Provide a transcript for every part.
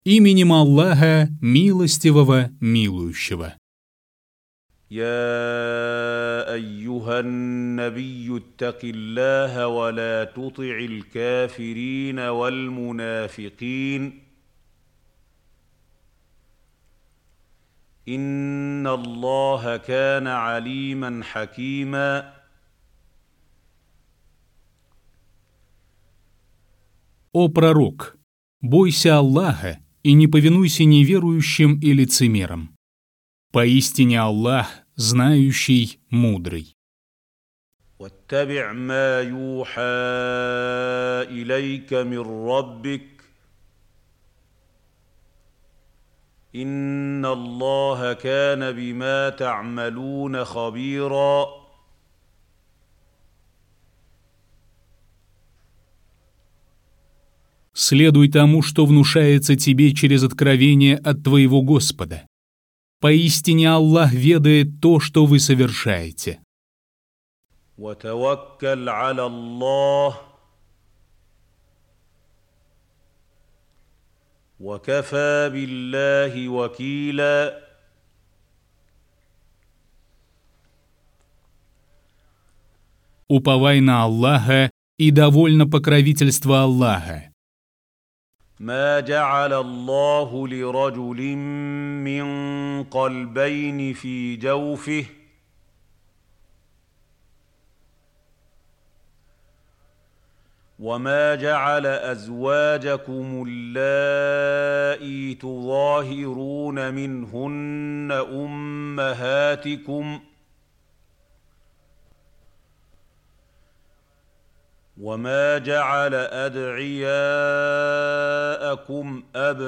Именем Аллаха, милостивого, милующего. يا أيها النبي اتق الله ولا تطع الكافرين والمنافقين إن الله كان عليما حكيما. О пророк, бойся Аллаха и не повинуйся неверующим и лицемерам. Поистине Аллах, знающий, мудрый. واتبع ما يوحى إليك من ربك إن الله كان بما تعملون خبيرا. Следуй тому, что внушается тебе через откровение от твоего Господа. Поистине Аллах ведает то, что вы совершаете. وتوكل على الله وكفى بالله وكيلا. Уповай на Аллаха и довольно покровительство Аллаха. ما جعل الله لرجل من قلبين في جوفه وما جعل أزواجكم اللائي تظاهرون منهن أمهاتكم وما جعل أدعياءكم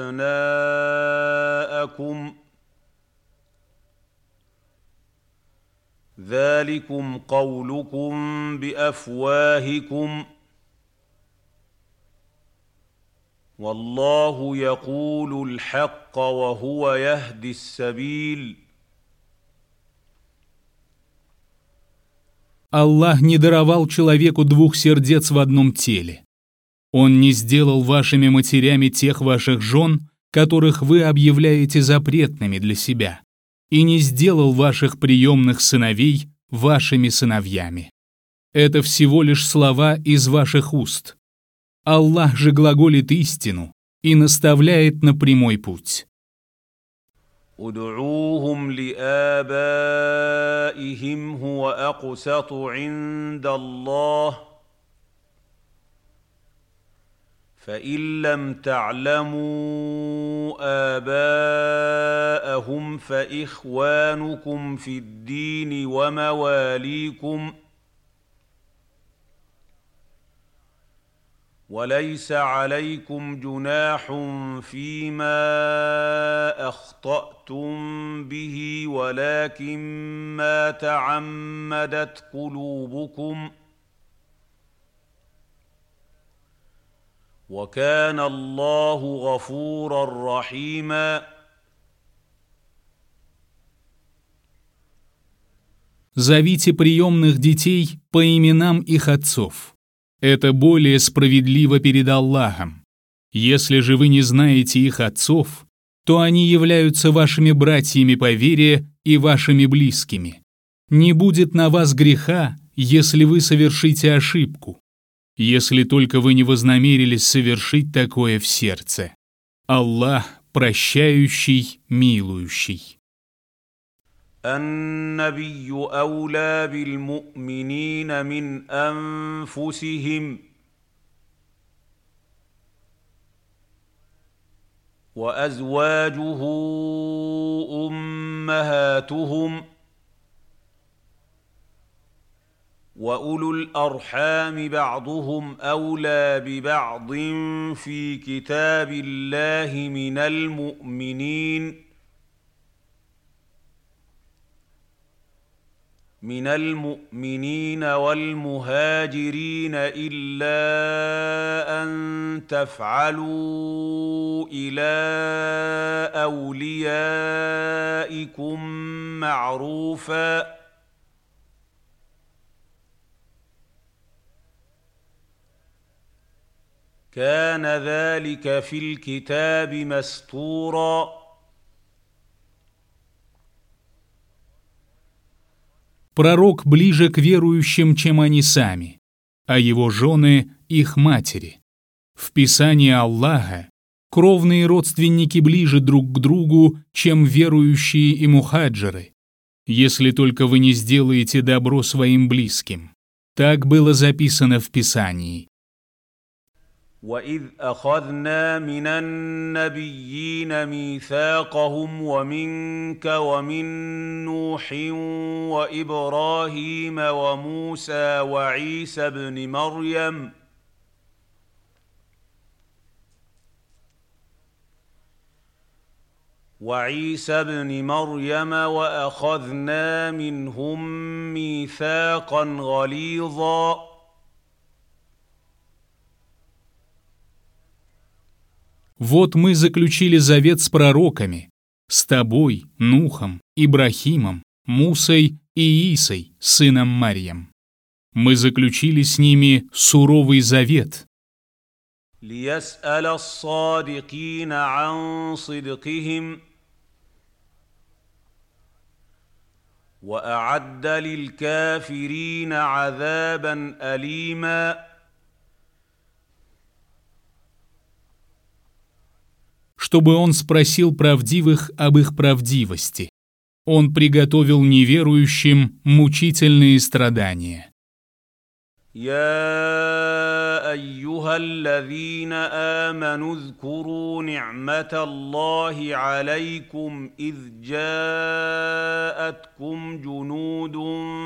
أبناءكم ذلكم قولكم بأفواهكم والله يقول الحق وهو يهدي السبيل. Аллах не даровал человеку двух сердец в одном теле. Он не сделал вашими матерями тех ваших жен, которых вы объявляете запретными для себя, и не сделал ваших приемных сыновей вашими сыновьями. Это всего лишь слова из ваших уст. Аллах же глаголит истину и наставляет на прямой путь. ادعوهم لآبائهم هو أقسط عند الله فإن لم تعلموا آباءهم فإخوانكم في الدين ومواليكم وليس عليكم جناح فيما أخطأتم به ولكن ما تعمدت قلوبكم وكان الله غفورا رحيما. Зовите приемных детей по именам их отцов. Это более справедливо перед Аллахом. Если же вы не знаете их отцов, то они являются вашими братьями по вере и вашими близкими. Не будет на вас греха, если вы совершите ошибку, если только вы не вознамерились совершить такое в сердце. Аллах прощающий, милующий. النبي أولى بالمؤمنين من أنفسهم وأزواجه أمهاتهم وأولو الأرحام بعضهم أولى ببعض في كتاب الله من المؤمنين والمهاجرين إلا أن تفعلوا إلى أوليائكم معروفا كان ذلك في الكتاب مسطورا. Пророк ближе к верующим, чем они сами, а его жены – их матери. В Писании Аллаха кровные родственники ближе друг к другу, чем верующие и мухаджиры, если только вы не сделаете добро своим близким. Так было записано в Писании. وَإِذْ أَخَذْنَا مِنَ النَّبِيِّينَ مِيثَاقَهُمْ وَمِنكَ وَمِن نُّوحٍ وَإِبْرَاهِيمَ وَمُوسَىٰ وعيسى ابن مريم وأخذنا منهم ميثاقا غليظا. Вот мы заключили завет с пророками, с тобой, Нухом, Ибрахимом, Мусой и Иисой, сыном Марьям. Мы заключили с ними суровый завет. ليسأل الصادقين عن صدقهم وأعد للكافرين عذابا أليما. Чтобы он спросил правдивых об их правдивости. Он приготовил неверующим мучительные страдания. يا أيها الذين آمنوا اذكروا نعمة الله عليكم إذ جاءتكم جنود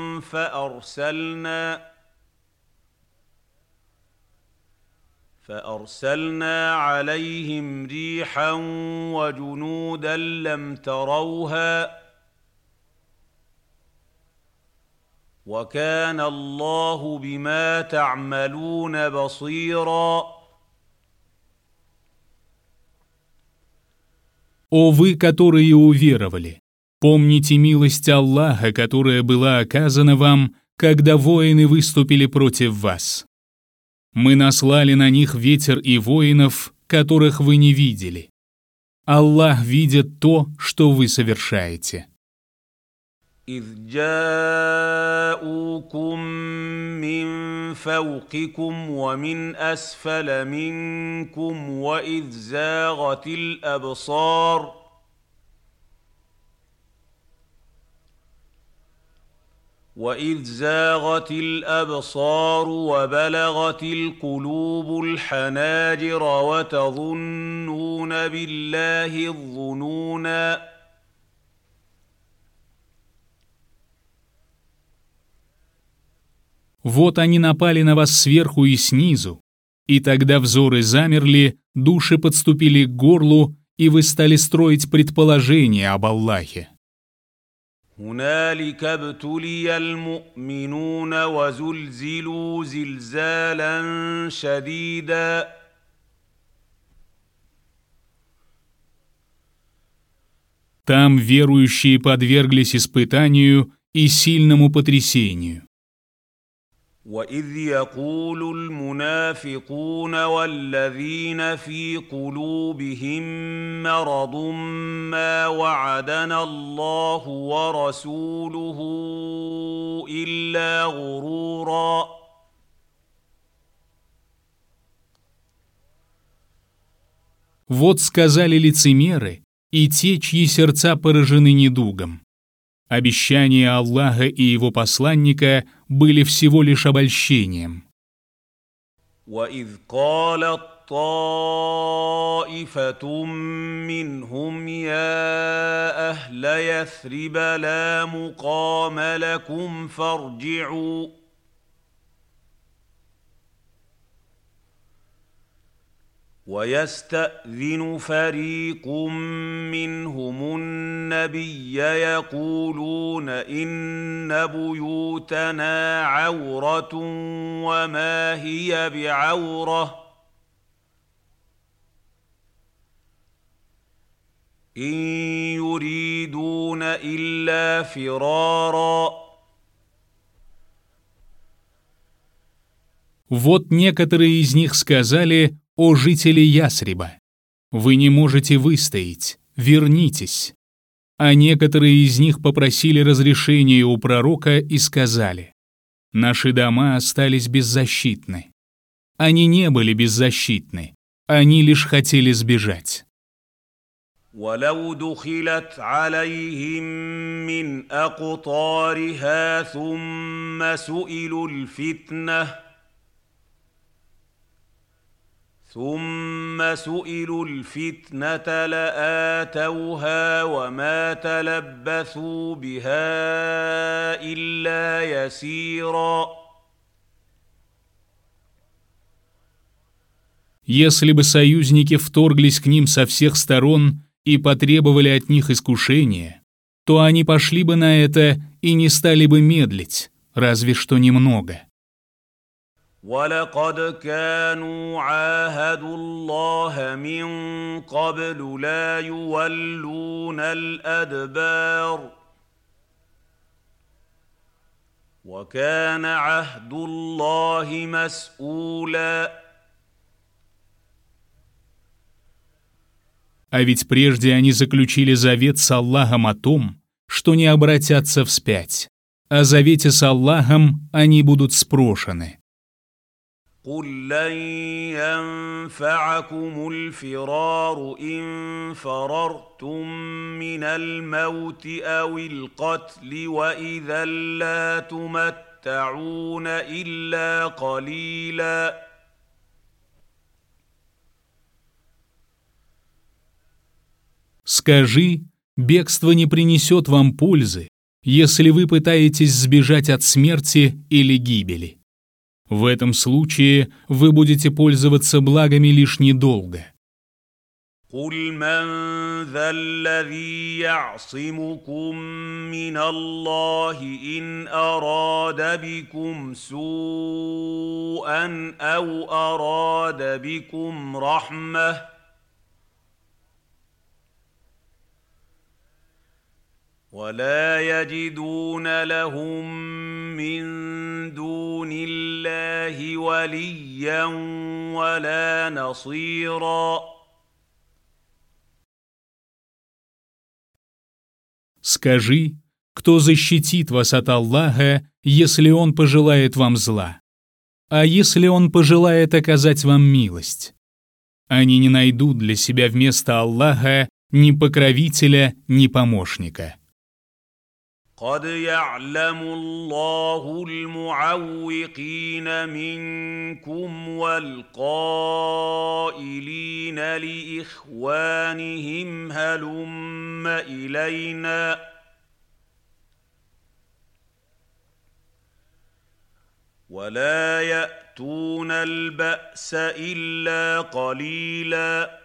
فأرسلنا عليهم ريحا وجنودا لم تروها وكان الله بما تعملون بصيرا. О вы, которые уверовали, помните милость Аллаха, которая была оказана вам, когда воины выступили против вас. Мы наслали на них ветер и воинов, которых вы не видели. Аллах видит то, что вы совершаете. إذ جاءوكم من فوقكم ومن أسفل منكم وإذ زاغت الأبصار وبلغت القلوب الحناجر وتظنون بالله الظنونا. Вот они напали на вас сверху и снизу, и тогда взоры замерли, души подступили к горлу, и вы стали строить предположения об Аллахе. هنالك ابتلي المؤمنون وزلزلوا زلزالا شديدا. Там верующие подверглись испытанию и сильному потрясению. وإذ يقول المنافقون والذين في قلوبهم مرض ما وعدنا الله ورسوله إلا غرورا. Вот сказали лицемеры и те, чьи сердца поражены недугом. Обещания Аллаха и его посланника были всего лишь обольщением. وإذ قالت طائفة منهم يا أهل يثرب لا مقام لكم فارجعوا ويستأذن فريق منهم النبي يقولون إن بيوتنا عورة وما هي بعورة إن يريدون إلا فرارا. Вот некоторые из них сказали: о жители Ясриба! Вы не можете выстоять, вернитесь!» А некоторые из них попросили разрешения у пророка и сказали: «Наши дома остались беззащитны». Они не были беззащитны, они лишь хотели сбежать. ولو دخلت عليهم من أقطارها ثم سئلوا الفتنة لآتوها وما تلبثوا بها إلا يسيرا. Если бы союзники вторглись к ним со всех сторон и потребовали от них искушения, то они пошли бы на это и не стали бы медлить, разве что немного. وَلَقَدْ كَانُوا عَاهَدُوا اللَّهَ مِن قَبْلُ لَا يُوَلُّونَ الْأَدْبَارَ وَكَانَ عَهْدُ اللَّهِ مَسْئُولًا. А ведь прежде они заключили завет с Аллахом о том, что не обратятся вспять. О завете с Аллахом они будут спрошены. قُل لَّن يَنفَعَكُمُ الْفِرَارُ إِن فَرَرْتُم مِّنَ الْمَوْتِ أَوِ الْقَتْلِ وَإِذًا لَّا تُمَتَّعُونَ إِلَّا قَلِيلًا. Скажи, бегство не принесет вам пользы, если вы пытаетесь сбежать от смерти или гибели. В этом случае вы будете пользоваться благами лишь недолго. قُلْ مَنْ ذَا الَّذِي يَعْصِمُكُم مِّنَ اللَّهِ إِنْ أَرَادَ بِكُمْ سُوءًا أَوْ أَرَادَ بِكُمْ رَحْمَةً وَلَا يَجِدُونَ لَهُم مِّن دُونِ اللَّهِ وَلِيًّا وَلَا نَصِيرًا. Скажи, кто защитит вас от Аллаха, если Он пожелает вам зла? А если Он пожелает оказать вам милость? Они не найдут для себя вместо Аллаха ни покровителя, ни помощника. قد يعلم الله المعوقين منكم والقائلين لإخوانهم هلم إلينا ولا يأتون البأس إلا قليلا.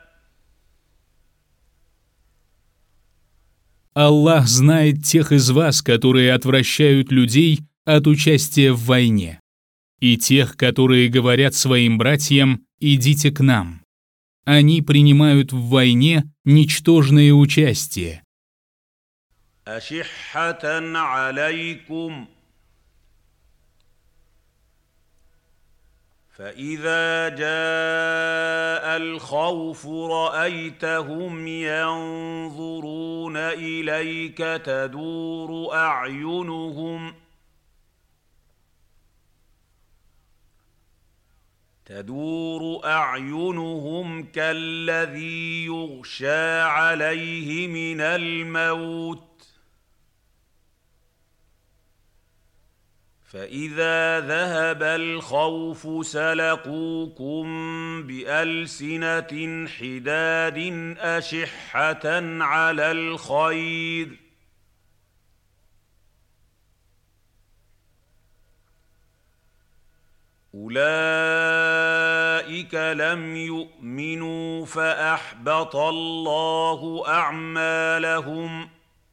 Аллах знает тех из вас, которые отвращают людей от участия в войне, и тех, которые говорят своим братьям: «Идите к нам». Они принимают в войне ничтожное участие. أشحة عليكم فإذا جاء الخوف رأيتهم ينظرون إليك تدور أعينهم كالذي يغشى عليه من الموت فإذا ذهب الخوف سلقوكم بألسنة حداد أشحة على الخير أولئك لم يؤمنوا فأحبط الله أعمالهم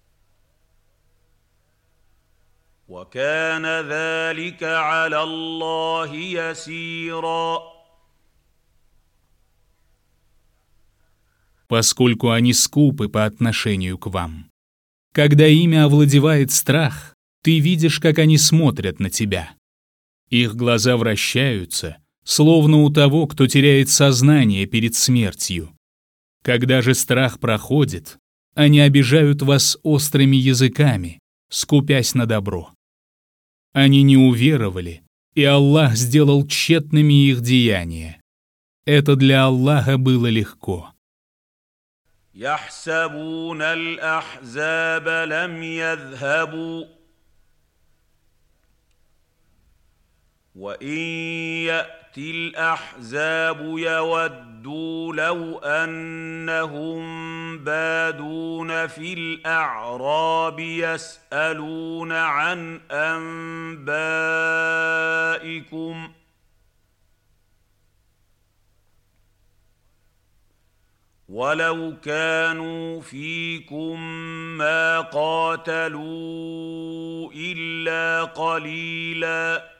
وكان ذلك على الله يسيرا. Поскольку они скупы по отношению к вам. Когда ими овладевает страх, ты видишь, как они смотрят на тебя. Их глаза вращаются, словно у того, кто теряет сознание перед смертью. Когда же страх проходит, они обижают вас острыми языками, скупясь на добро. Они не уверовали, и Аллах сделал тщетными их деяния. Это для Аллаха было легко. يحسبون الأحزاب لم يذهبوا وإن يأتي الأحزاب يودوا لو أنهم بادون في الأعراب يسألون عن أنبائكم ولو كانوا فيكم ما قاتلوا إلا قليلاً.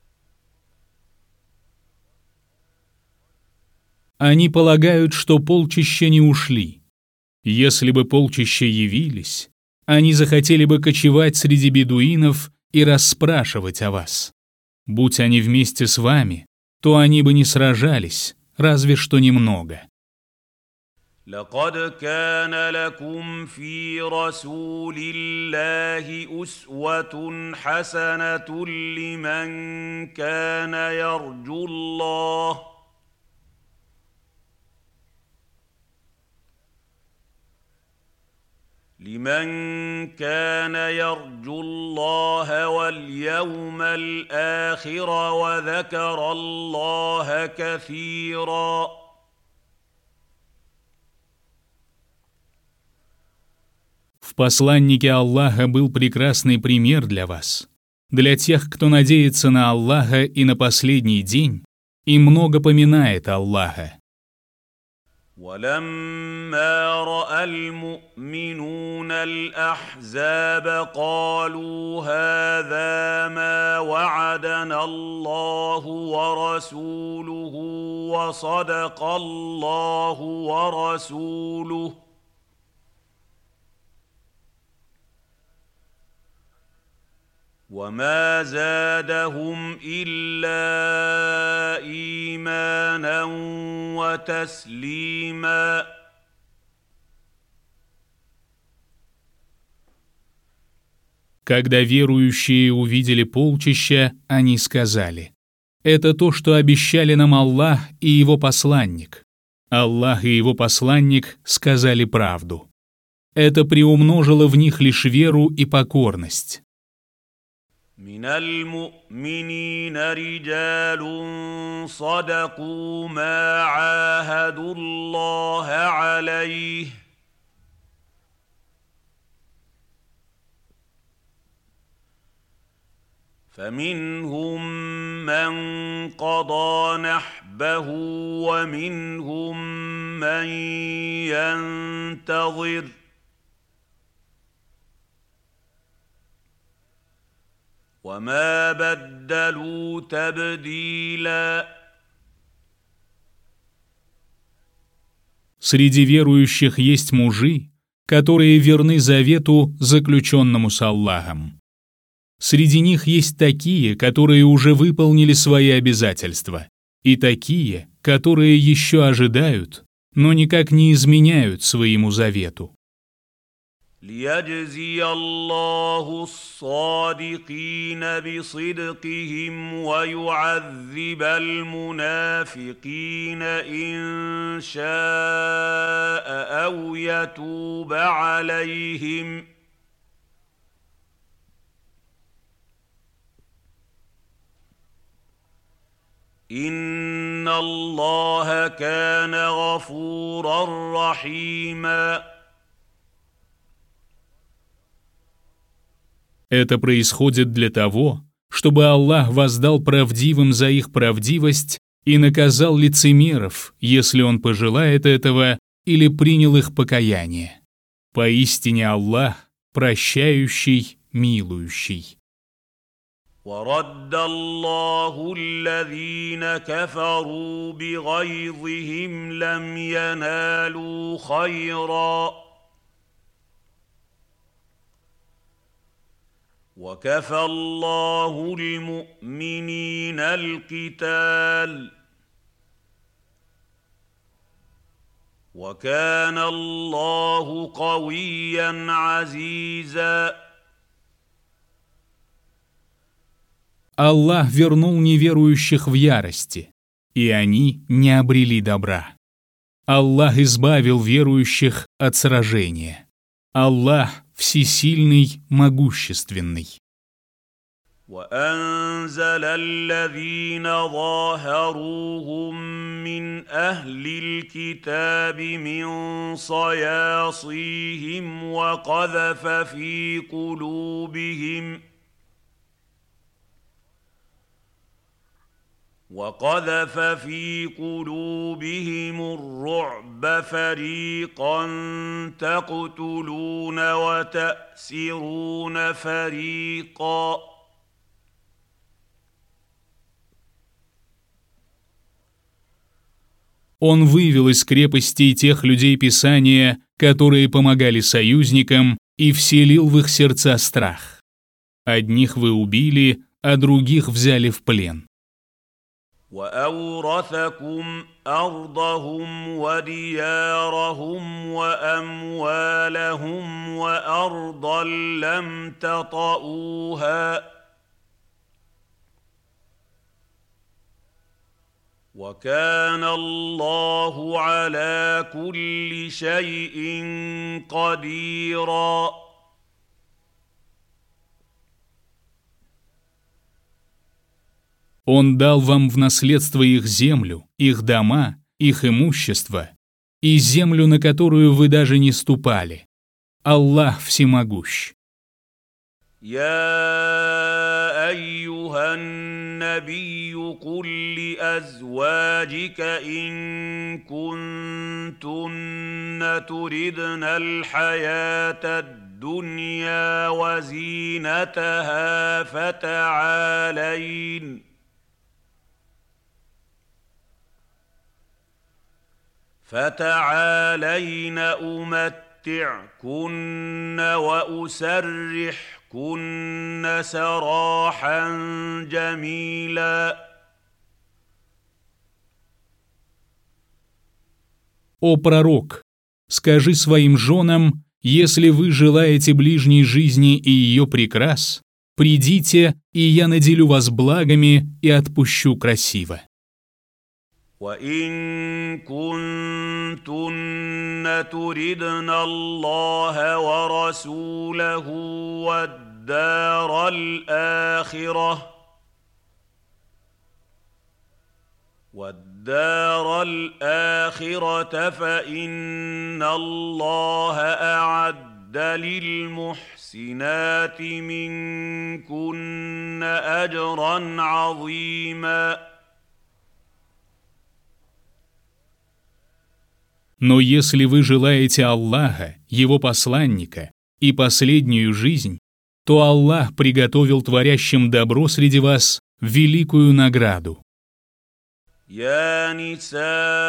Они полагают, что полчища не ушли. Если бы полчища явились, они захотели бы кочевать среди бедуинов и расспрашивать о вас. Будь они вместе с вами, то они бы не сражались, разве что немного. لقد كان لكم في رسول الله أسوة حسنة لمن كان يرجو الله واليوم الآخر وذكر الله كثيرا. В посланнике Аллаха был прекрасный пример для вас, для тех, кто надеется на Аллаха и на последний день, и много поминает Аллаха. ولما رأى المؤمنون الأحزاب قالوا هذا ما وعدنا الله ورسوله وصدق الله ورسوله وما زادهم إلا إيمانا وتسليما. Когда верующие увидели полчища, они сказали: «Это то, что обещали нам Аллах и Его посланник». Аллах и Его посланник сказали правду. Это приумножило в них лишь веру и покорность. من المؤمنين رجال صدقوا ما عاهدوا الله عليه فمنهم من قضى نحبه ومنهم من ينتظر وما بدلوا تبديلا. Среди верующих есть мужи, которые верны завету, заключенному с Аллахом. Среди них есть такие, которые уже выполнили свои обязательства, и такие, которые еще ожидают, но никак не изменяют своему завету. ليجزي الله الصادقين بصدقهم ويعذب المنافقين إن شاء أو يتوب عليهم إن الله كان غفورا رحيما. Это происходит для того, чтобы Аллах воздал правдивым за их правдивость и наказал лицемеров, если Он пожелает этого или принял их покаяние. Поистине Аллах прощающий, милующий. ورد الله الذين كفروا بغيظهم لم ينالوا خيرا وكفى الله المؤمنين القتال وكان الله قويا عزيزا. Аллах вернул неверующих в ярости, и они не обрели добра. Аллах избавил верующих от сражения. Аллах всесильный, могущественный. وأنزل الذين ظاهروهم من أهل الكتاب من صياصيهم وقذف في قلوبهم الرعب فريقا تقتلون وتأسرون فريقا. Он вывел из крепостей тех людей Писания, которые помогали союзникам, и вселил в их сердца страх. Одних вы убили, а других взяли в плен. وأورثكم أرضهم وديارهم وأموالهم وأرضا لم تطئوها وكان الله على كل شيء قديرا. Он дал вам в наследство их землю, их дома, их имущество и землю, на которую вы даже не ступали. Аллах всемогущ. يا أيها النبي قل لأزواجك إن كنتن تردن الحياة الدنيا وزينتها فتعالين أمتعكن وأسرحكن سراحا جميلا. О пророк, скажи своим женам, если вы желаете ближней жизни и ее прикрас, придите, и я наделю вас благами и отпущу красиво. وإن كنتن تردن الله ورسوله والدار الآخرة فإن الله أعد للمحسنات منكن أجرا عظيما. Но если вы желаете Аллаха, Его посланника и последнюю жизнь, то Аллах приготовил творящим добро среди вас великую награду. يا نساء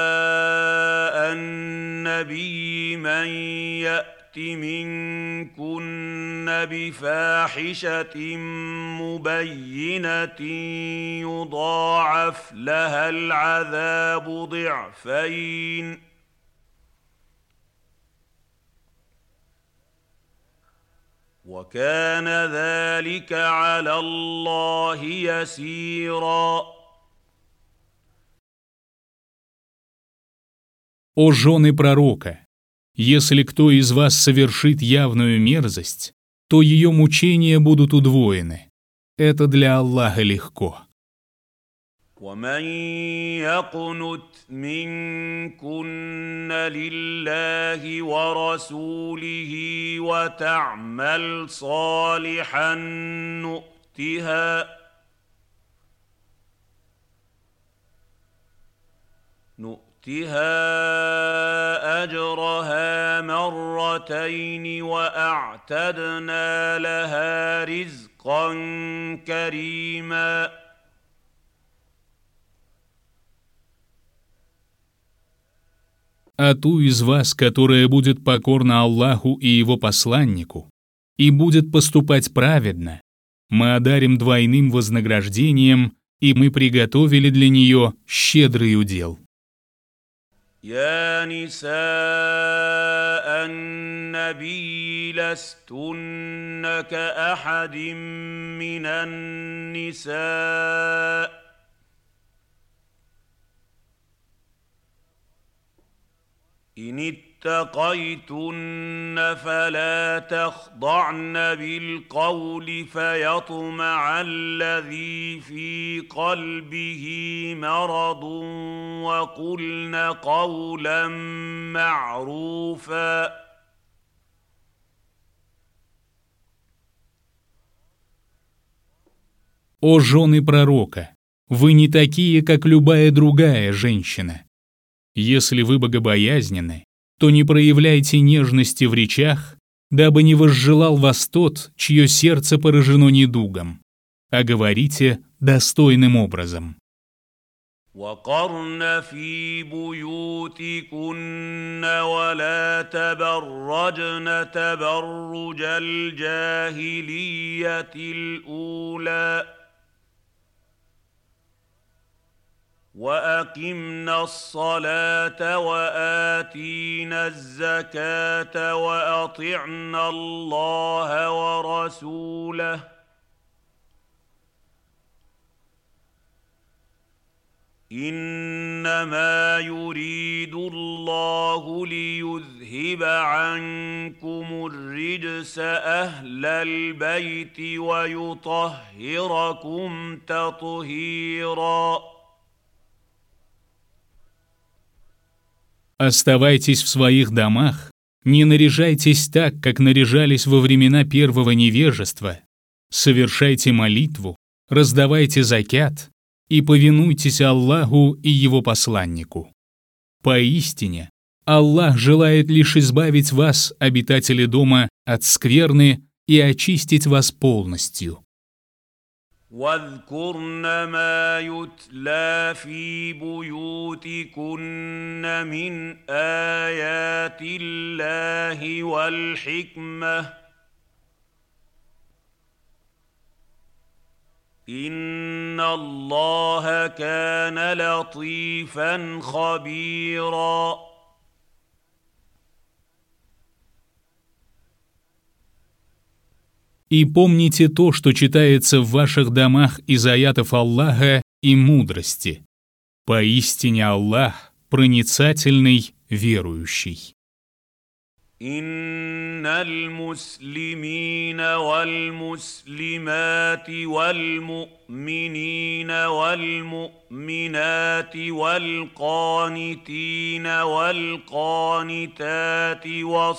النبي من يأت منكن بفاحشة مبينة يضاعف لها العذاب ضعفين وكان ذلك على الله يسيرا. О жены пророка, если кто из вас совершит явную мерзость, то ее мучения будут удвоены. Это для Аллаха легко. ومن يقنت منكن لله ورسوله وتعمل صالحا نؤتها أجرها مرتين وأعتدنا لها رزقا كريما. А ту из вас, которая будет покорна Аллаху и Его посланнику, и будет поступать праведно, мы одарим двойным вознаграждением, и мы приготовили для нее щедрый удел. يا نساء النبي لستن كأحد من النساء إن اتقيتن فلا تخضعن بالقول فيطمع الذي في قلبه مرض وقلن قولا معروفا О жены пророка, вы не такие, как любая другая женщина. Если вы богобоязненны, то не проявляйте нежности в речах, дабы не возжелал вас тот, чье сердце поражено недугом, а говорите достойным образом. وقرن في بيوتكن ولا تبرجن تبرج الجاهلية الأولى وأقمنا الصلاة وآتينا الزكاة وأطعنا الله ورسوله إنما يريد الله ليذهب عنكم الرجس أهل البيت ويطهركم تطهيرا Оставайтесь в своих домах, не наряжайтесь так, как наряжались во времена первого невежества, совершайте молитву, раздавайте закят и повинуйтесь Аллаху и Его посланнику. Поистине, Аллах желает лишь избавить вас, обитатели дома, от скверны и очистить вас полностью. واذكرن ما يتلى في بيوتكن من آيات الله والحكمة إن الله كان لطيفا خبيرا И помните то, что читается в ваших домах из аятов Аллаха и мудрости. Поистине Аллах проницательный, верующий. إن المسلمين والمسلمات والمؤمنين والمؤمنات والقانتين والقانتات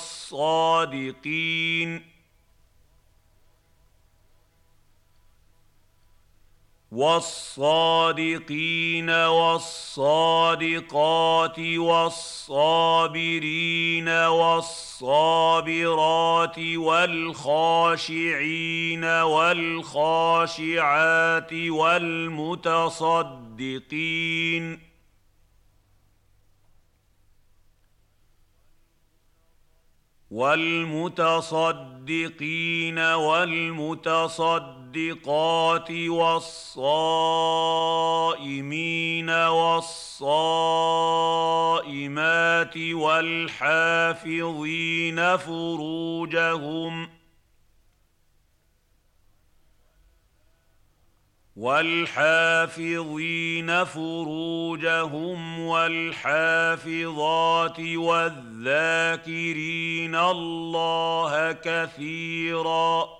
والصادقين والصادقات والصابرين والصابرات والخاشعين والخاشعات والمتصدقين والمتصدقات والصائمين والصائمات والحافظين فروجهم والحافظات والذاكرين الله كثيرا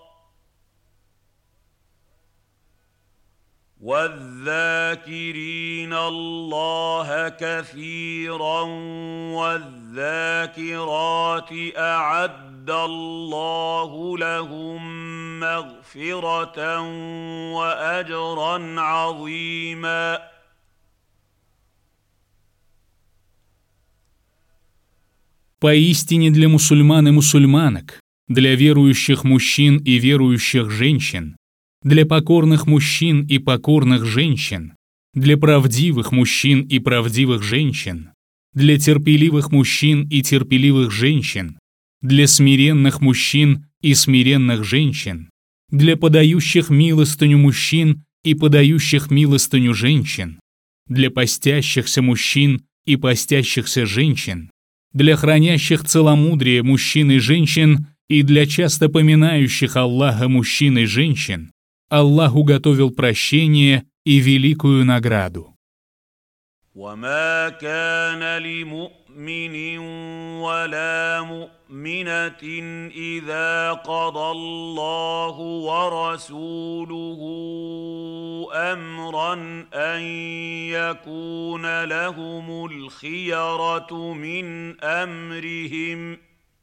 والذاكرات أعد الله لهم مغفرة وأجرا عظيما Поистине для мусульман и мусульманок, для верующих мужчин и верующих женщин, для покорных мужчин и покорных женщин, для правдивых мужчин и правдивых женщин, для терпеливых мужчин и терпеливых женщин, для смиренных мужчин и смиренных женщин, для подающих милостыню мужчин и подающих милостыню женщин, для постящихся мужчин и постящихся женщин, для хранящих целомудрие мужчин и женщин и для часто поминающих Аллаха мужчин и женщин, Аллах уготовил прощение и великую награду. وما كان لمؤمن ولا مؤمنة إذا قضى الله ورسوله أمرا أن يكون لهم الخيرة من أمرهم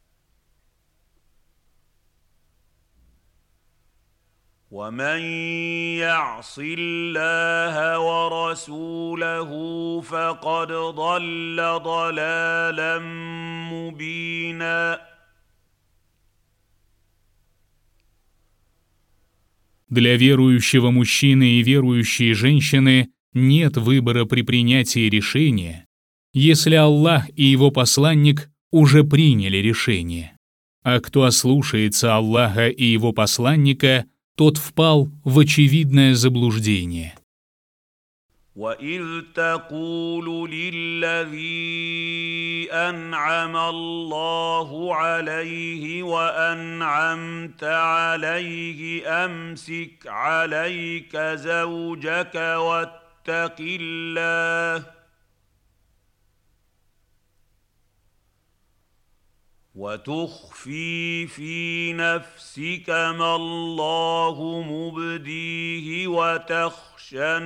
ومن يعص الله ورسوله فقد ضل ضلالا مبينا. Для верующего мужчины и верующей женщины нет выбора при принятии решения, если Аллах и его посланник уже приняли решение. А кто ослушается Аллаха и его посланника, тот впал в очевидное заблуждение. وَإِذْ تَقُولُ لِلَّذِي أَنْعَمَ اللَّهُ عَلَيْهِ وَأَنْعَمْتَ عَلَيْهِ أَمْسِكْ عَلَيْكَ زَوْجَكَ وَاتَّقِ اللَّهَ وتخفي في نفسك ما الله مبديه وتخشى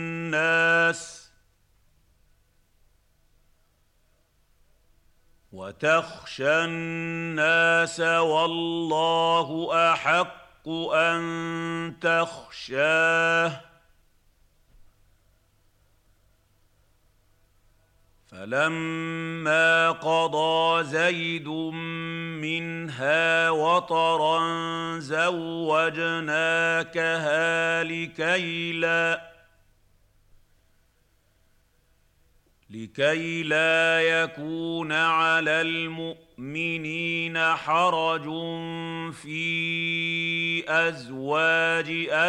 الناس والله أحق أن تخشاه فلما قضى زيد منها وطرا زوجناكها لكي لا يكون على المؤمنين حرج في أزواج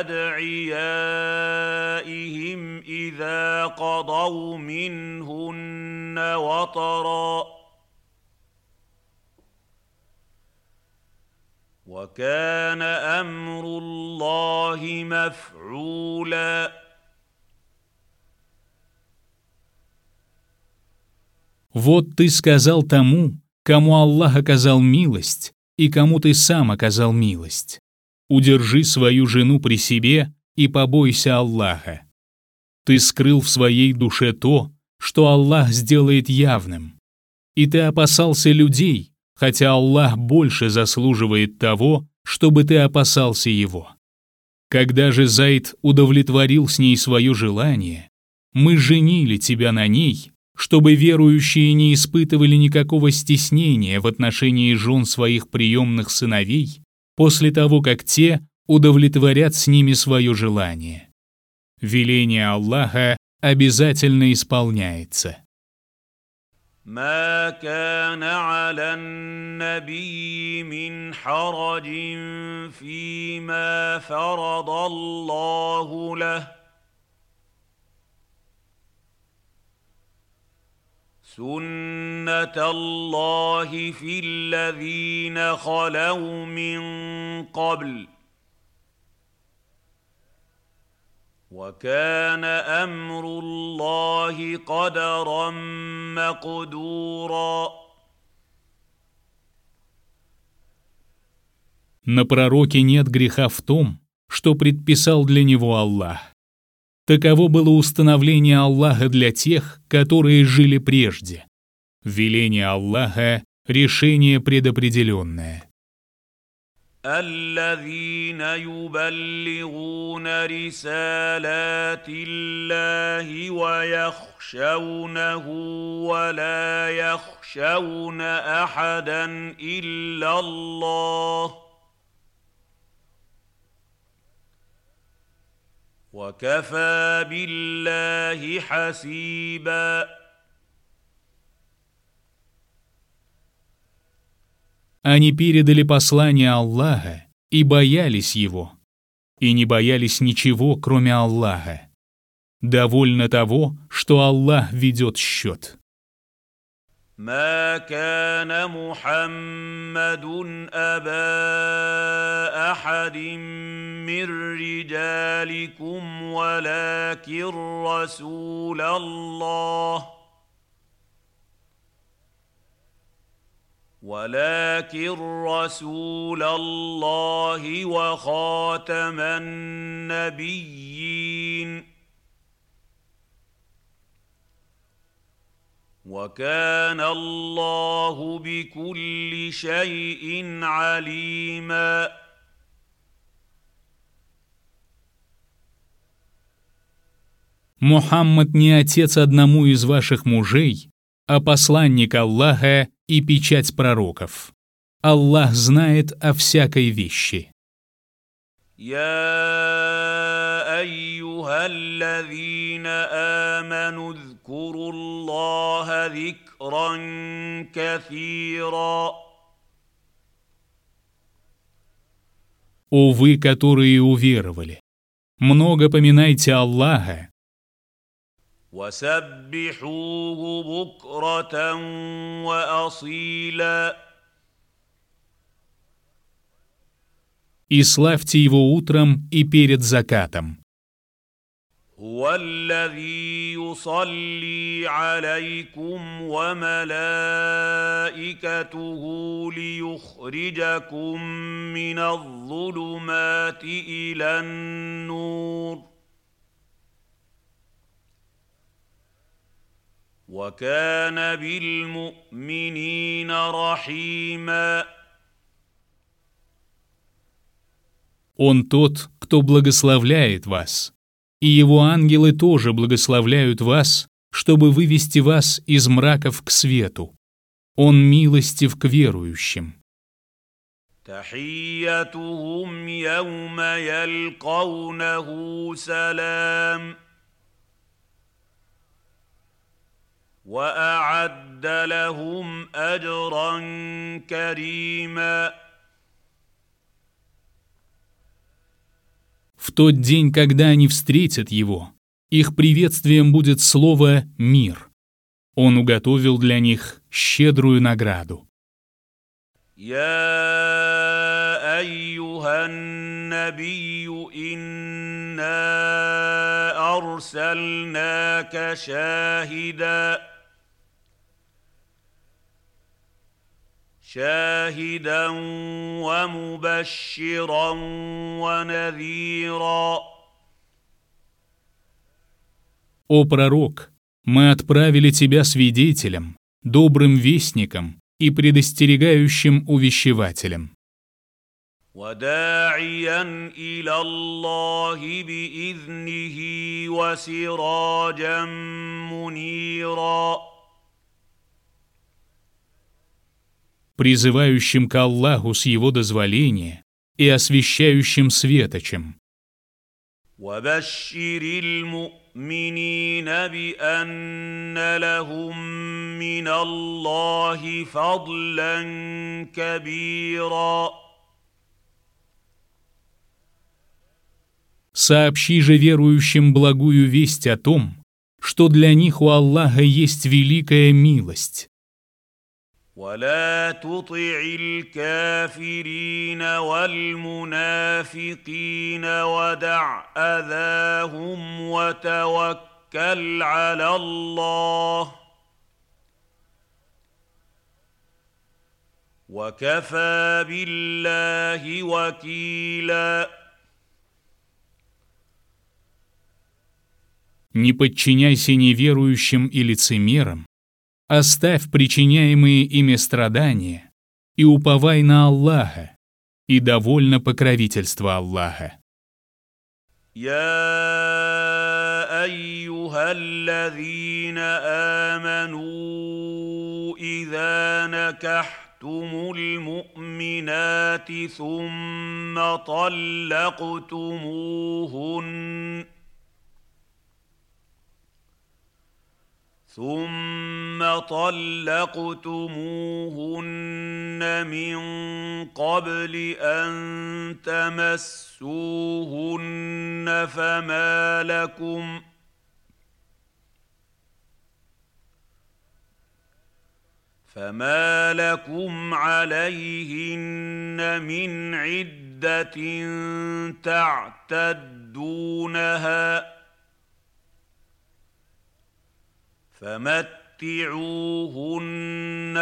أدعيائهم إذا قضوا منهن وطرا وكان أمر الله مفعولا. Вот ты сказал тому, кому Аллах оказал милость, и кому ты сам оказал милость. Удержи свою жену при себе и побойся Аллаха. Ты скрыл в своей душе то, что Аллах сделает явным. И ты опасался людей, хотя Аллах больше заслуживает того, чтобы ты опасался Его. Когда же Зайд удовлетворил с ней свое желание, мы женили тебя на ней, чтобы верующие не испытывали никакого стеснения в отношении жен своих приемных сыновей после того, как те удовлетворят с ними свое желание. Веление Аллаха обязательно исполняется. ما كان على النبي من حرج فيما فرض الله له سنة الله في الذين خلوا من قبل وكان أمر الله قدرا مقدورا. На пророке нет греха в том, что предписал для него Аллах. Таково было установление Аллаха для тех, которые жили прежде. Веление Аллаха — решение предопределенное. الذين يبلغون رسالات الله ويخشونه ولا يخشون أحدا إلا الله وكفى بالله حسيبا. Они передали послание Аллаха и боялись его, и не боялись ничего, кроме Аллаха. Довольно того, что Аллах ведет счет. ما كان محمد أبا أحد من رجالكم ولكن رسول الله وخاتم النبيين وكان الله بكل شيء عليما. Мухаммад не отец одному из ваших мужей, а посланник Аллаха и печать пророков. Аллах знает о всякой вещи. يا أيها الذين آمنوا اذكروا الله ذكرا كثيرا. О вы, которые уверовали, много поминайте Аллаха وسبحوه بكرة وأصيلا. и славьте его утром и перед закатом. هو الذي يصلي عليكم وملائكته ليخرجكم من الظلمات إلى النور وكان بالمؤمنين رحيما. Он тот, кто благословляет вас, и его ангелы тоже благословляют вас, чтобы вывести вас из мраков к свету. Он милостив к верующим. تحيتهم يوم يلقونه سلام وأعد لهم أجرا كريما. В тот день, когда они встретят его, их приветствием будет слово «мир». Он уготовил для них щедрую награду. يا أيها النبي إنا أرسلناك شاهدا ومبشرا ونذيرا. О пророк, мы отправили тебя свидетелем, добрым вестником и предостерегающим увещевателем. وداعيا إلى الله بإذنه وسراجا منيرا. Призывающим к Аллаху с его дозволения и освещающим светочем. وبشر المؤمنين بأن لهم من الله فضلا كبيرا. Сообщи же верующим благую весть о том, что для них у Аллаха есть великая милость. ولا تطع الكافرين والمنافقين ودع أذاهم وتوكل على الله وكفى بالله وكيلا. Не подчиняйся неверующим и лицемерам, оставь причиняемые ими страдания и уповай на Аллаха, и довольно покровительство Аллаха. يا أيها الذين آمنوا إذا نكحتم المؤمنات ثم طلقتموهن من قبل أن تمسوهن فما لكم عليهن من عدة تعتدونها فمتعوهن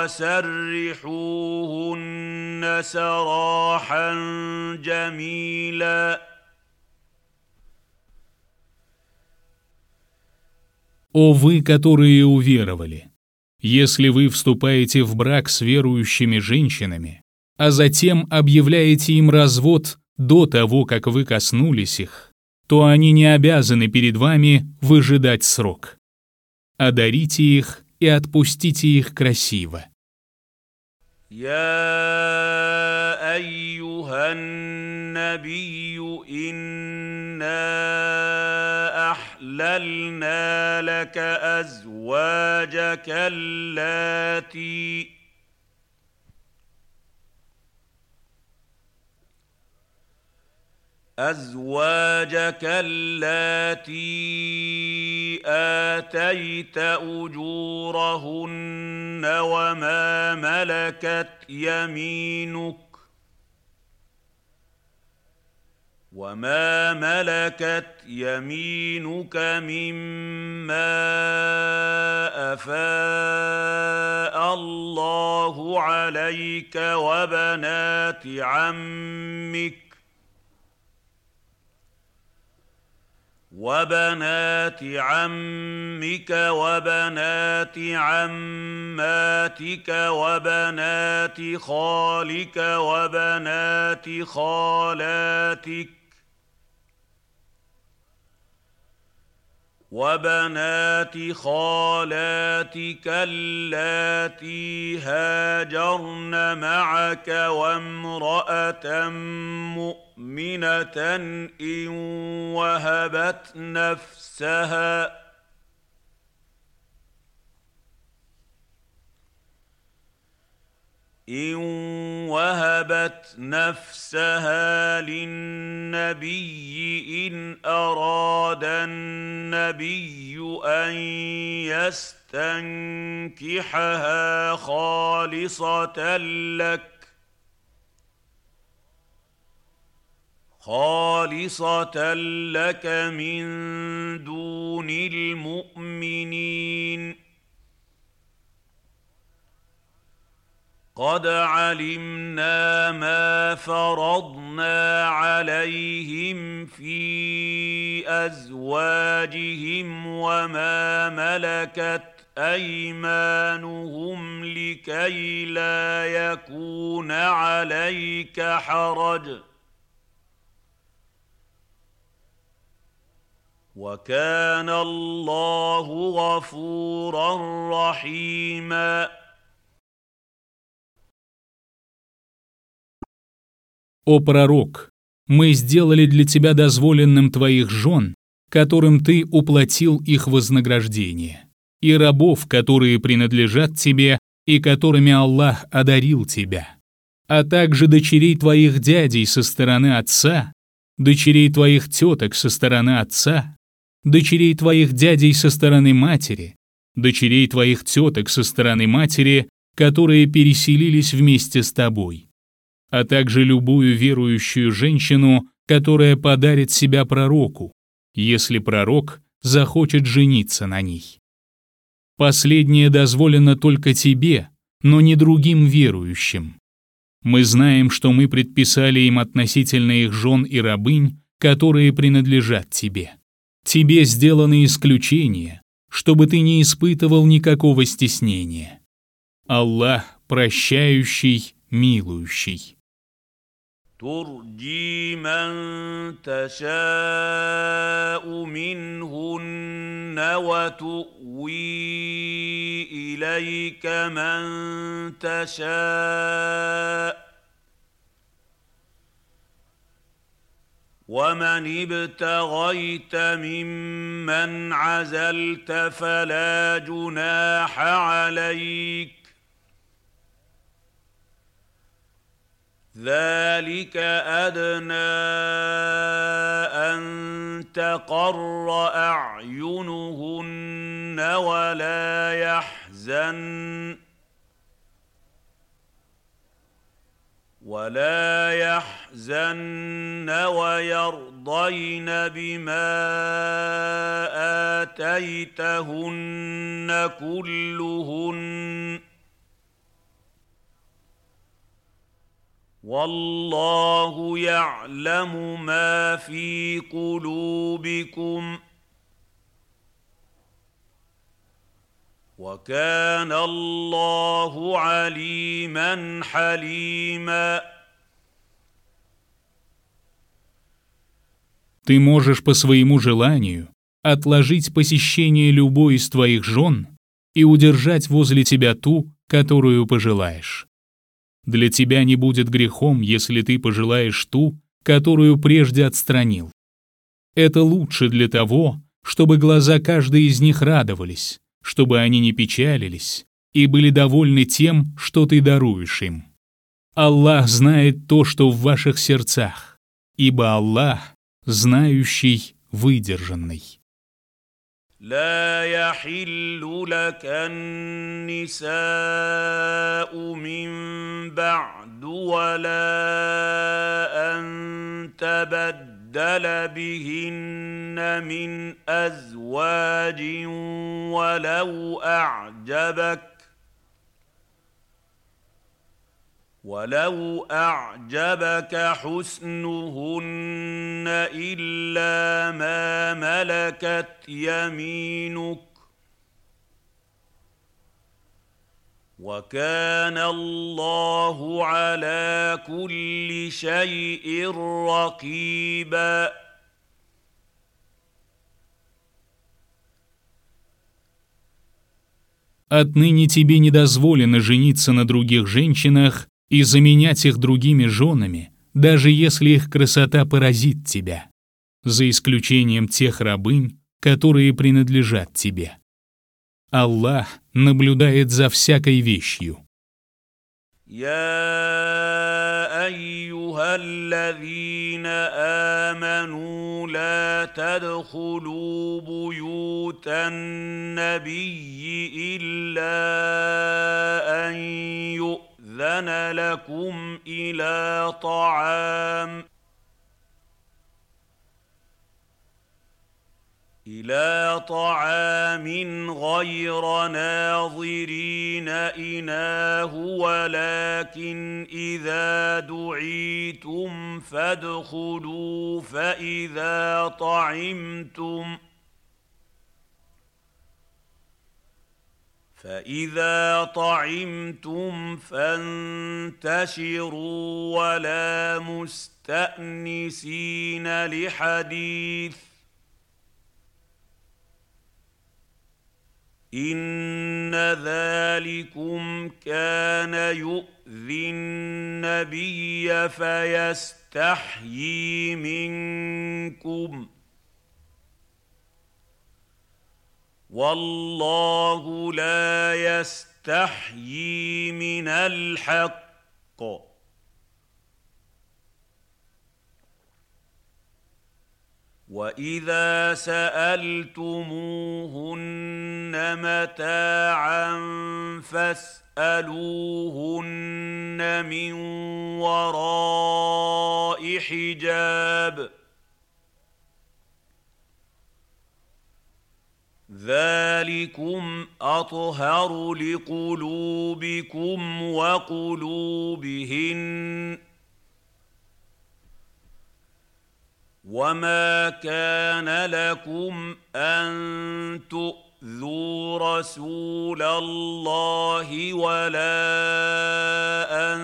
وسرحوهن سراحا جميلا. О вы, которые уверовали! Если вы вступаете в брак с верующими женщинами, а затем объявляете им развод до того, как вы коснулись их, то они не обязаны перед вами выжидать срок. Одарите их и отпустите их красиво. يا أيها النبي إنا أحللنا لك أزواجك اللاتي آتيت أجورهن وما ملكت يمينك مما أفاء الله عليك وبنات عمك وبنات عماتك وبنات خالك وبنات خالاتك اللاتي هاجرن معك وامرأة مؤمنة إن وهبت نفسها للنبي إن أراد النبي أن يستنكحها خالصة لك من دون المؤمنين. قد علمنا ما فرضنا عليهم في أزواجهم وما ملكت أيمانهم لكي لا يكون عليك حرج وكان الله غفورا رحيما. О пророк, мы сделали для тебя дозволенным твоих жен, которым ты уплатил их вознаграждение, и рабов, которые принадлежат тебе и которыми Аллах одарил тебя, а также дочерей твоих дядей со стороны отца, дочерей твоих теток со стороны отца, дочерей твоих дядей со стороны матери, дочерей твоих теток со стороны матери, которые переселились вместе с тобой, а также любую верующую женщину, которая подарит себя пророку, если пророк захочет жениться на ней. Последнее дозволено только тебе, но не другим верующим. Мы знаем, что мы предписали им относительно их жен и рабынь, которые принадлежат тебе. Тебе сделаны исключения, чтобы ты не испытывал никакого стеснения. Аллах прощающий, милующий. ترجي من تشاء منهن وتؤوي إليك من تشاء ومن ابتغيت ممن عزلت فلا جناح عليك ذلك أدنى أن تقر أعينهن ولا يحزن ويرضين بما آتيتهن كلهن والله يعلم ما في قلوبكم وكان الله عليما حليما. Ты можешь по своему желанию отложить посещение любой из твоих жен и удержать возле тебя ту, которую пожелаешь. Для тебя не будет грехом, если ты пожелаешь ту, которую прежде отстранил. Это лучше для того, чтобы глаза каждой из них радовались, чтобы они не печалились и были довольны тем, что ты даруешь им. Аллах знает то, что в ваших сердцах, ибо Аллах знающий, выдержанный. لا يحل لك النساء من بعد ولا أن تبدل بهن من أزواج ولو أعجبك حسنهن إلا ما ملكت يمينك وكان الله على كل شيء رقيبا. Отныне тебе не дозволено жениться на других женщинах и заменять их другими женами, даже если их красота поразит тебя, за исключением тех рабынь, которые принадлежат тебе. Аллах наблюдает за всякой вещью. يا أيها الذين آمنوا لا تدخلوا بيوت النبي إلا أن يؤذن لكم إلى طعام غير ناظرين إناه ولكن إذا دعيتم فادخلوا فإذا طعمتم فانتشروا ولا مستأنسين لحديث إن ذلكم كان يؤذي النبي فيستحيي منكم والله لا يستحيي من الحق وإذا سألتموهن متاعا فاسألوهن من وراء حجاب ذلكم أطهر لقلوبكم وقلوبهن وما كان لكم أن تؤذوا رسول الله ولا أن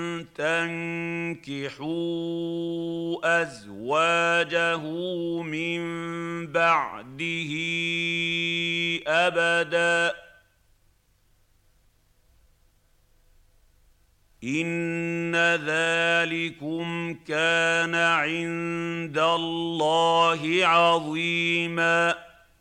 تنكحوا أزواجه من بعده أبدا إن ذلكم كان عند الله عظيما.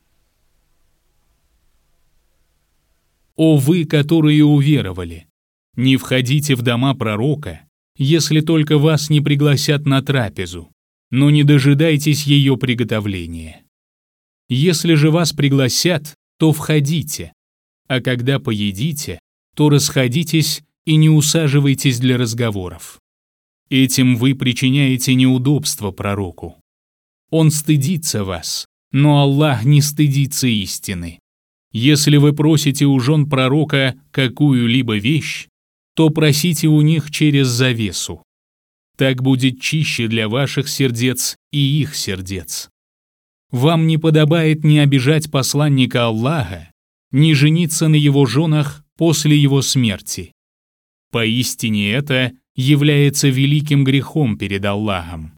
О вы, которые уверовали, не входите в дома пророка, если только вас не пригласят на трапезу, но не дожидайтесь ее приготовления. Если же вас пригласят, то входите, а когда поедите, то расходитесь и не усаживайтесь для разговоров. Этим вы причиняете неудобство пророку. Он стыдится вас, но Аллах не стыдится истины. Если вы просите у жен пророка какую-либо вещь, то просите у них через завесу. Так будет чище для ваших сердец и их сердец. Вам не подобает ни обижать посланника Аллаха, ни жениться на его женах после его смерти. Поистине это является великим грехом перед Аллахом.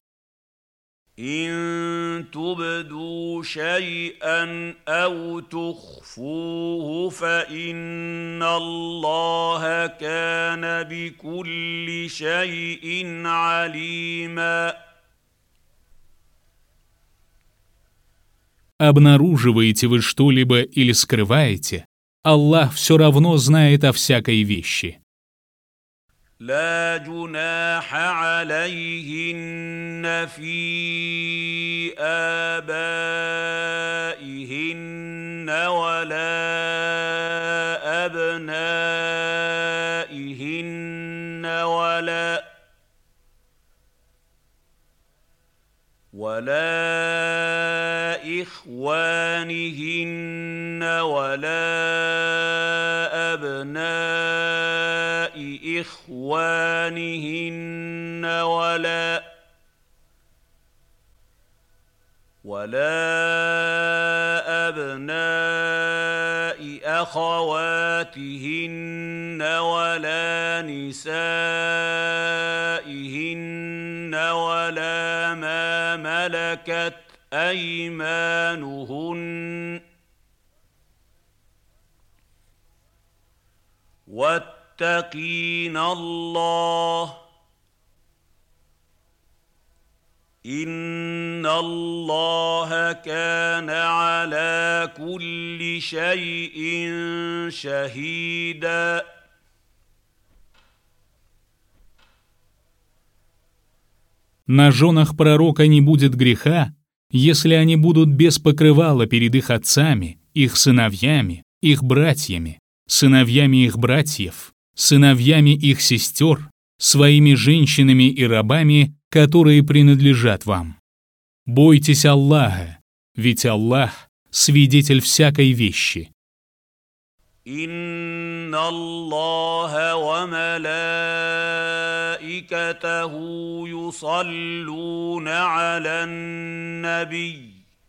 إن تبدوا شيئا أو تخفوه فإن الله كان بكل شيء عليما. Обнаруживаете вы что-либо или скрываете, Аллах все равно знает о всякой вещи. لا جناح عليهن في آبائهن ولا أبنائهن ولا إخوانهن ولا أبناء إخوانهن ولا أبناء أخواتهن ولا نسائهن ولا ما ملكت أيمانهن واتقين الله إن الله كان على كل شيء شهيدا. На женах пророка не будет греха, если они будут без покрывала перед их отцами, их сыновьями, их братьями, сыновьями их братьев, сыновьями их сестер, своими женщинами и рабами, которые принадлежат вам. Бойтесь Аллаха, ведь Аллах — свидетель всякой вещи. إن الله وملائكته يصلون على النبي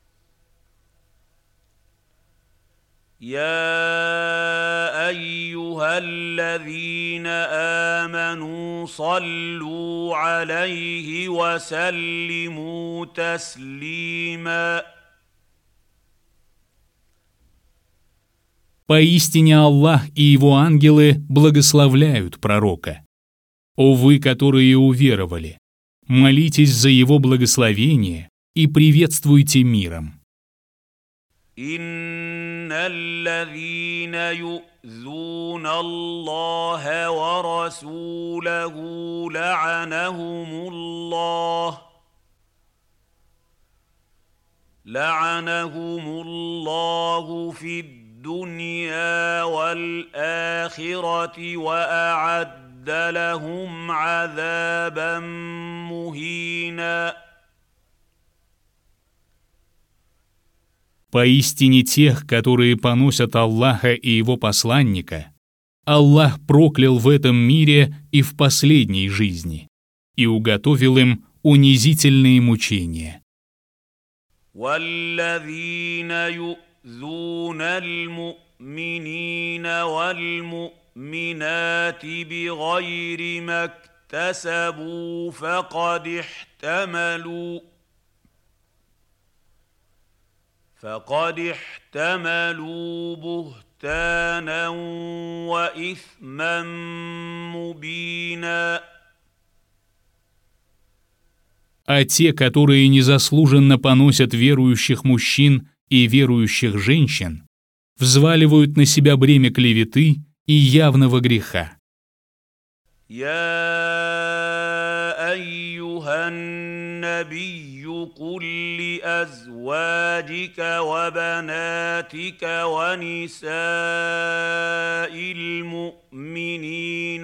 يا أيها الذين آمنوا صلوا عليه وسلموا تسليما. Поистине Аллах и Его ангелы благословляют пророка. О вы, которые уверовали, молитесь за Его благословение и приветствуйте миром. إن الذين يؤذون الله ورسوله لعنهم الله في الدنيا والآخرة وأعد لهم عذابا مهينا. Поистине тех, которые поносят Аллаха и Его посланника, Аллах проклял в этом мире и в последней жизни и уготовил им унизительные мучения. والذين يؤذون المؤمنين والمؤمنات بغير ما اكتسبوا فقد احتملوا بهتانا وإثما مبينا. А те, которые незаслуженно поносят верующих мужчин и верующих женщин, взваливают на себя бремя клеветы и явного греха. يا أيها أيها النبي قل لأزواجك وبناتك ونساء المؤمنين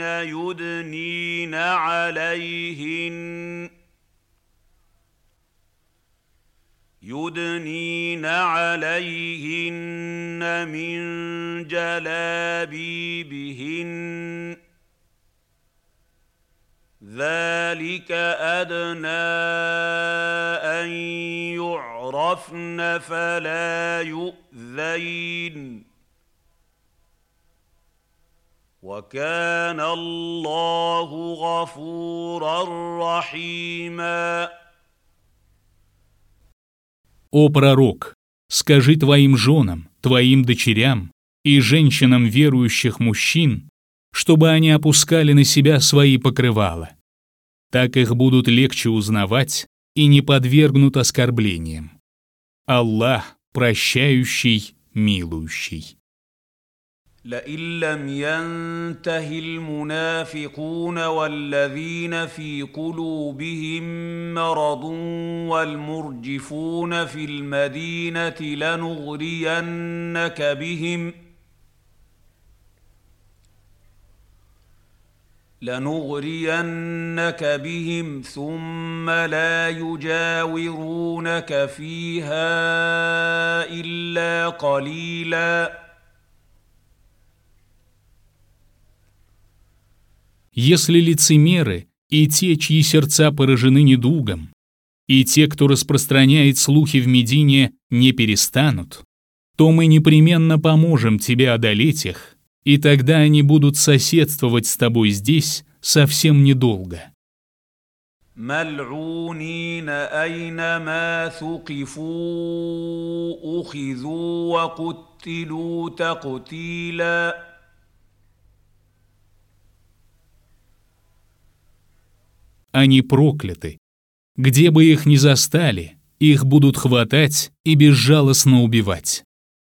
يدنين عليهن من جلابيبهن ذلك أدنى أن يعرفن فلا يؤذين وكان الله غفورا رحيما. «О пророк, скажи твоим женам, твоим дочерям и женщинам верующих мужчин, чтобы они опускали на себя свои покрывала. Так их будут легче узнавать и не подвергнут оскорблениям. Аллах прощающий, милующий». لئن لم ينته المنافقون والذين في قلوبهم مرض والمرجفون في المدينة لنغرينك بهم ثم لا يجاورونك فيها إلا قليلا. Если лицемеры и те, чьи сердца поражены недугом, и те, кто распространяет слухи в Медине, не перестанут, то мы непременно поможем тебе одолеть их, и тогда они будут соседствовать с тобой здесь совсем недолго. ملعونين أينما ثقفوا أخذوا وقتلوا تقتيلا. Они прокляты. Где бы их ни застали, их будут хватать и безжалостно убивать.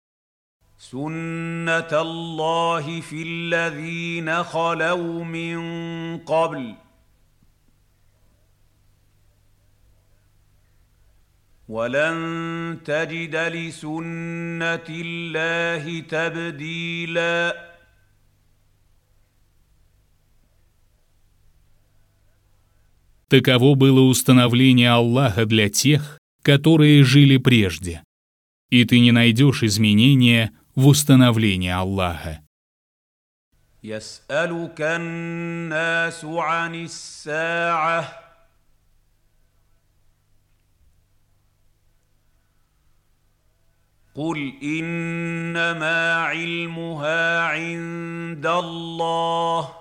سنة الله في الذين خلوا من قبل ولن تجد لسنة الله تبديلا. Таково было установление Аллаха для тех, которые жили прежде, и ты не найдешь изменения в установлении Аллаха. يسألك الناس عن الساعة قل إنما علمها عند الله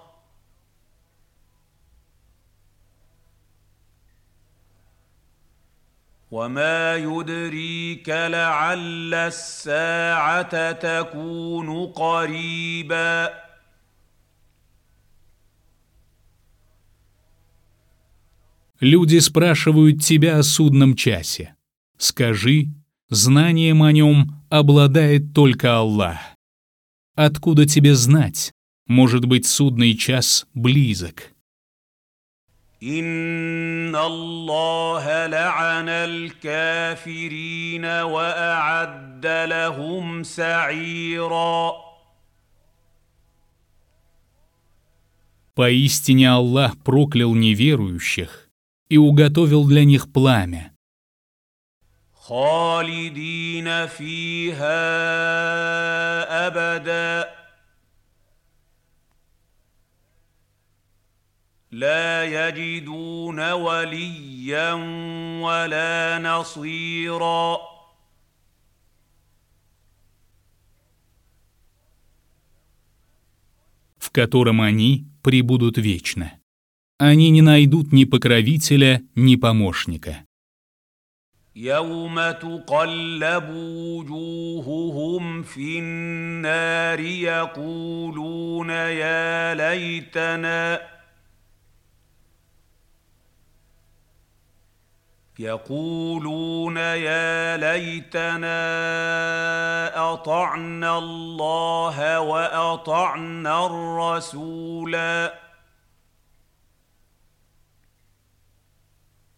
وما يدريك لعل الساعة تكون قريبا. Люди спрашивают тебя о судном часе. Скажи, знанием о нем обладает только Аллах. Откуда тебе знать? Может быть, судный час близок. إن الله لعن الكافرين وأعد لهم سعيرا. Поистине Аллах проклял неверующих и уготовил для них пламя. خالدين فيها أبدا لا يجدون وليا ولا نصيرا. В котором они пребудут вечно. Они не найдут ни покровителя, ни помощника. يوم تقلب وجوههم في النار يقولون يا ليتنا أطعنا الله وأطعنا الرسولا.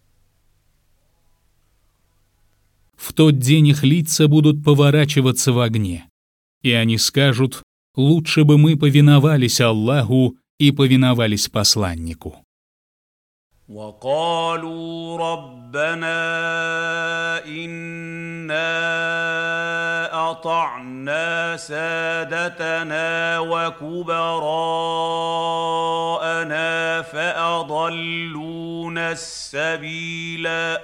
В тот день их лица будут поворачиваться в огне. И они скажут: лучше бы мы повиновались Аллаху и повиновались посланнику. وقالوا ربنا إنا أطعنا سادتنا وكبراءنا فأضلونا السبيلا.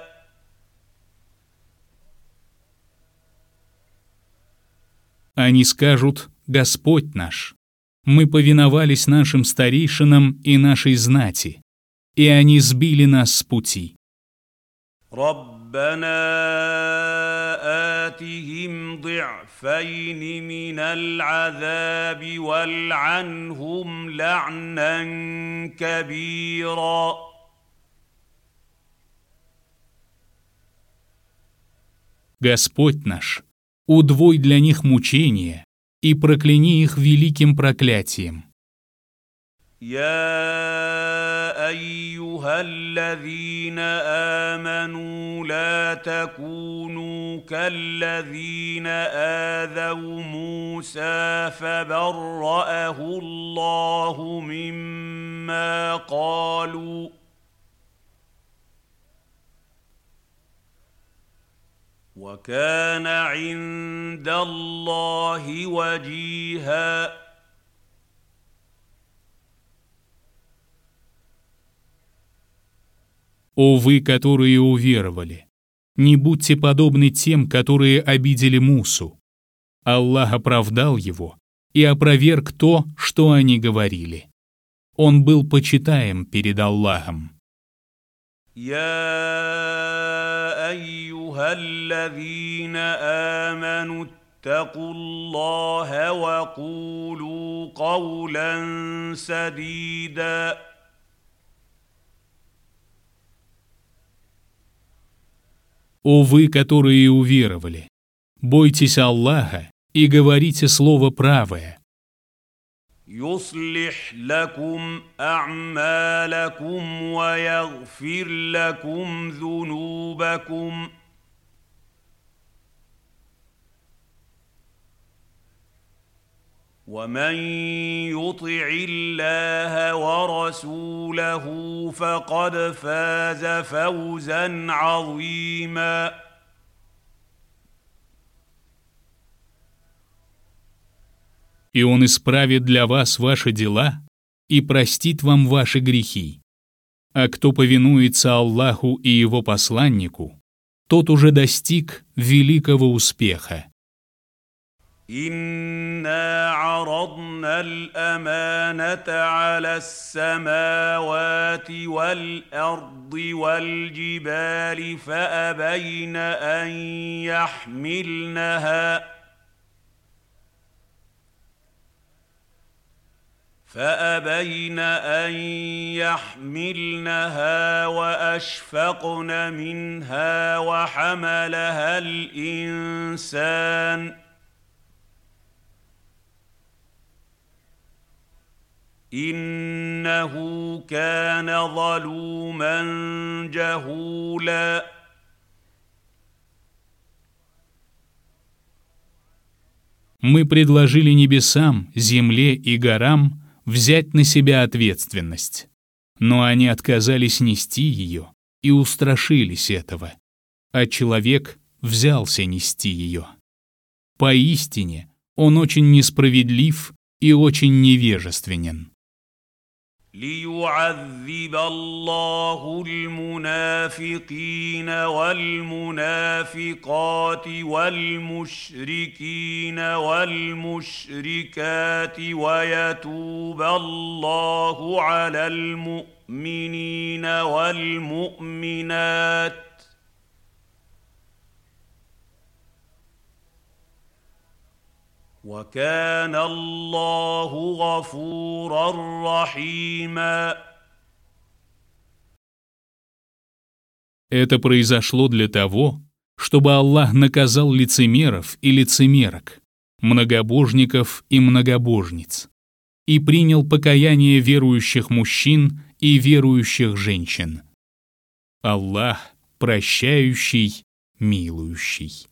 Они скажут: Господь наш, мы повиновались нашим старейшинам и нашей знати, и они сбили нас с пути. ربنا آتهم ضعفين من العذاب والعنهم لعنا كبيرا. Господь наш, удвой для них мучения и прокляни их великим проклятием. يا أيها الذين آمنوا لا تكونوا كالذين آذوا موسى فبرأه الله مما قالوا وكان عند الله وجيها. О вы, которые уверовали, не будьте подобны тем, которые обидели Мусу. Аллах оправдал его и опроверг то, что они говорили. Он был почитаем перед Аллахом. يا أيها الذين آمنوا اتقوا الله وقولوا قولا سديدا. О вы, которые уверовали, бойтесь Аллаха и говорите слово правое. يصلح لكم أعمالكم ويغفر لكم ذنوبكم ومن يطع الله ورسوله فقد فاز فوزا عظيما. И Он исправит для вас ваши дела и простит вам ваши грехи. А кто повинуется Аллаху и Его посланнику, тот уже достиг великого успеха. إنا عرضنا الأمانة على السماوات والأرض والجبال فأبين أن يحملنها وأشفقن منها وحملها الإنسان إنه كان ظلوما جهولا. Мы предложили небесам, земле и горам взять на себя ответственность, но они отказались нести ее и устрашились этого, а человек взялся нести ее. Поистине, он очень несправедлив и очень невежественен. ليعذب الله المنافقين والمنافقات والمشركين والمشركات ويتوب الله على المؤمنين والمؤمنات وكان الله غفورا رحيما. Это произошло для того, чтобы Аллах наказал лицемеров и лицемерок, многобожников и многобожниц, и принял покаяние верующих мужчин и верующих женщин. Аллах прощающий, милующий.